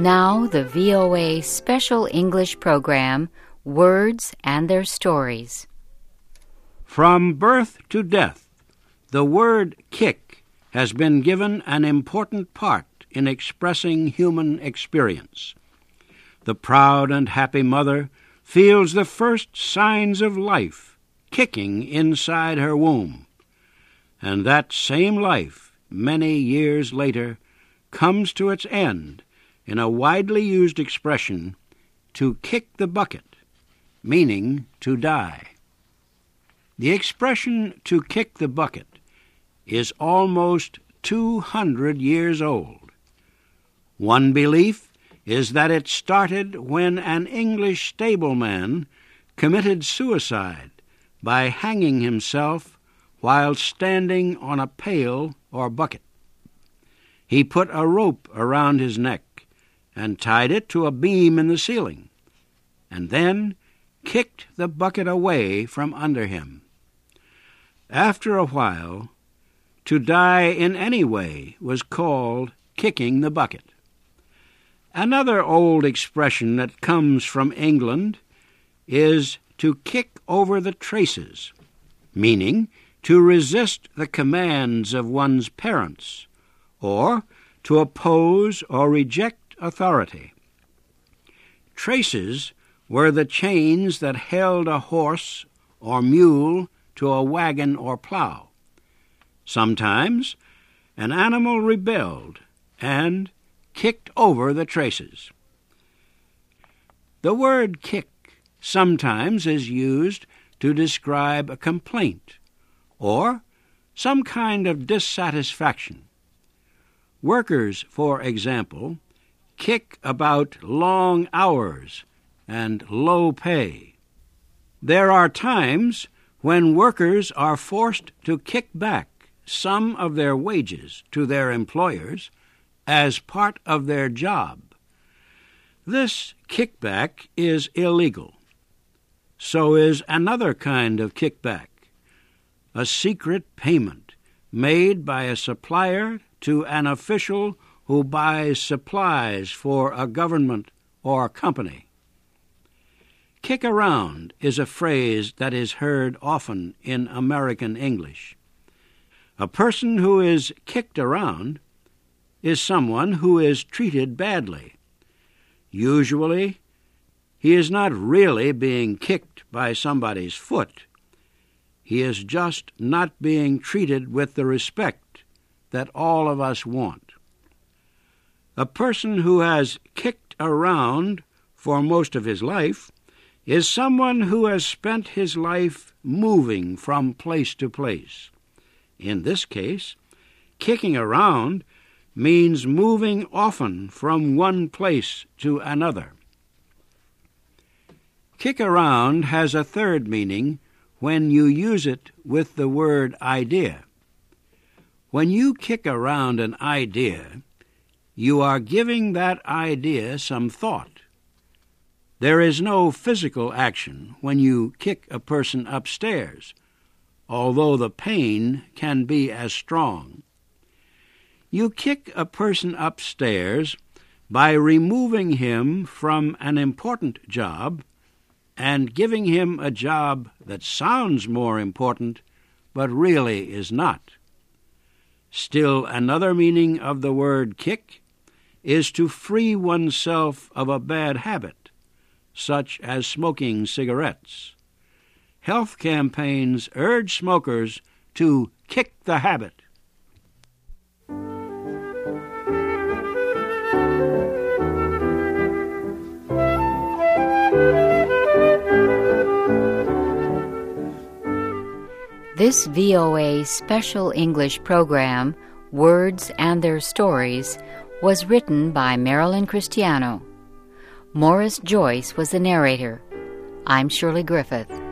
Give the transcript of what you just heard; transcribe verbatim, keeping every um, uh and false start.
Now the V O A Special English Program, Words and Their Stories. From birth to death, the word kick has been given an important part in expressing human experience. The proud and happy mother feels the first signs of life kicking inside her womb, and that same life, many years later, comes to its end in a widely used expression, to kick the bucket, meaning to die. The expression to kick the bucket is almost two hundred years old. One belief is that it started when an English stableman committed suicide by hanging himself while standing on a pail or bucket. He put a rope around his neck and tied it to a beam in the ceiling, and then kicked the bucket away from under him. After a while, to die in any way was called kicking the bucket. Another old expression that comes from England is to kick over the traces, meaning to resist the commands of one's parents, or to oppose or reject authority. Traces were the chains that held a horse or mule to a wagon or plow. Sometimes an animal rebelled and kicked over the traces. The word kick sometimes is used to describe a complaint or some kind of dissatisfaction. Workers, for example, kick about long hours and low pay. There are times when workers are forced to kick back some of their wages to their employers as part of their job. This kickback is illegal. So is another kind of kickback, a secret payment made by a supplier to an official who buys supplies for a government or company. Kick around is a phrase that is heard often in American English. A person who is kicked around is someone who is treated badly. Usually, he is not really being kicked by somebody's foot. He is just not being treated with the respect that all of us want. A person who has kicked around for most of his life is someone who has spent his life moving from place to place. In this case, kicking around means moving often from one place to another. Kick around has a third meaning when you use it with the word idea. When you kick around an idea, you are giving that idea some thought. There is no physical action when you kick a person upstairs, although the pain can be as strong. You kick a person upstairs by removing him from an important job and giving him a job that sounds more important, but really is not. Still another meaning of the word kick is to free oneself of a bad habit, such as smoking cigarettes. Health campaigns urge smokers to kick the habit. This V O A Special English Program, Words and Their Stories, was written by Marilyn Cristiano. Morris Joyce was the narrator. I'm Shirley Griffith.